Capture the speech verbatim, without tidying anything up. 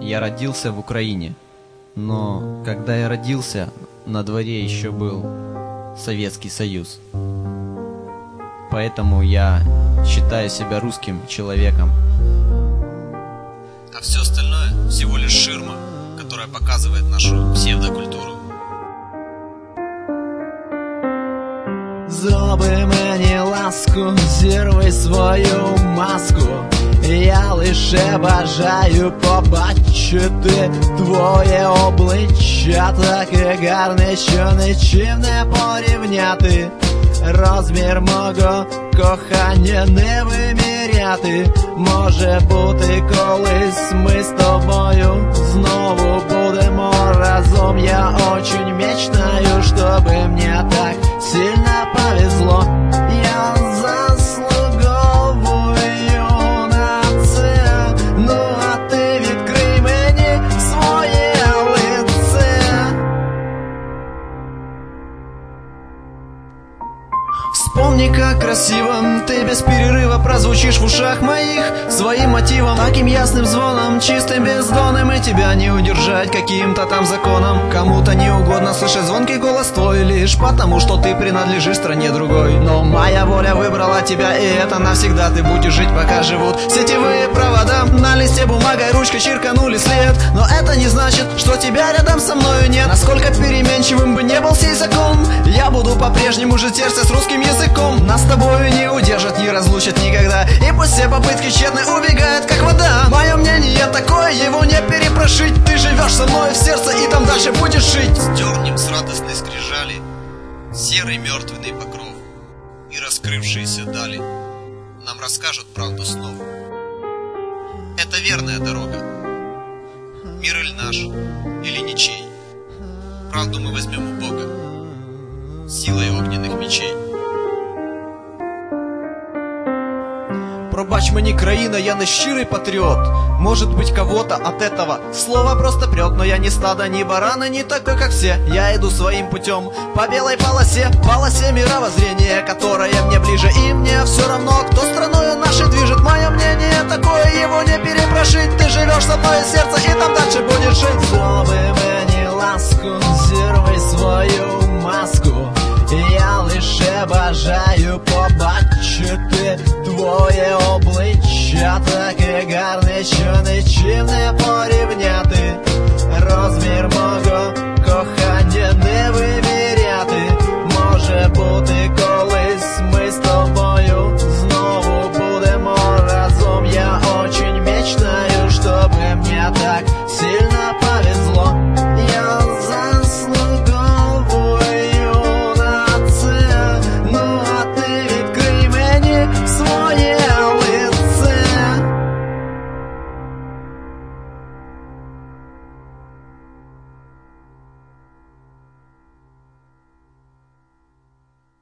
Я родился в Украине, но когда я родился, на дворе еще был Советский Союз. Поэтому я считаю себя русским человеком. А все остальное всего лишь ширма, которая показывает нашу псевдокультуру. Зроби мені ласку, зірви свою маску. Я лише бажаю побачити твоє обличчя, таке гарне, що нічим не порівняти. Розмір мого кохання не виміряти. Може бути, колись ми з тобою знову будемо разом. Я очень мечтаю, чтобы мне так сильно повезло. Я заслуговую на це. Ну а ти відкрий мені своє лице. Вспомни, как красиво ты без перерыва прозвучишь в ушах моих своим мотивом, таким ясным звоном, чистым бездонным, и тебя не удержать каким-то там законом. Кому-то не угодно слышать звонкий голос твой лишь потому, что ты принадлежишь стране другой. Но моя воля выбрала тебя, и это навсегда. Ты будешь жить, пока живут сетевые провода. На листе бумагой ручкой чирканули след, но это не значит, что тебя рядом со мною нет. Насколько переменчивым бы не был сей закон, я буду по-прежнему жить в сердце с русским языком. Нас с тобою не удержат, не разлучат никогда, и пусть все попытки тщетны убегают, как вода. Мое мнение такое, его не перепрошить. Ты живешь со мной в сердце, и там дальше будешь жить. Стернем с радостной скрижали серый мертвенный покров, и раскрывшиеся дали нам расскажут правду снов. Это верная дорога. Мир или наш, или ничей. Правду мы возьмем у Бога силой огненных мечей. Пробач мені, країна, я не щирий патріот. Может быть, кого-то от этого слова просто прет, но я не стадо, ни барана, не такой, как все. Я иду своим путем по белой полосе, полосе мировоззрения, которая мне ближе, и мне все равно, кто страною нашей движет. Мое мнение такое, его не перепрошить. Ты живешь со мной в сердце, и там дальше будешь жить. Зроби мені ласку, зірви свою маску. Я лише бажаю побачити твоє обличчя, таке гарне, що нічим не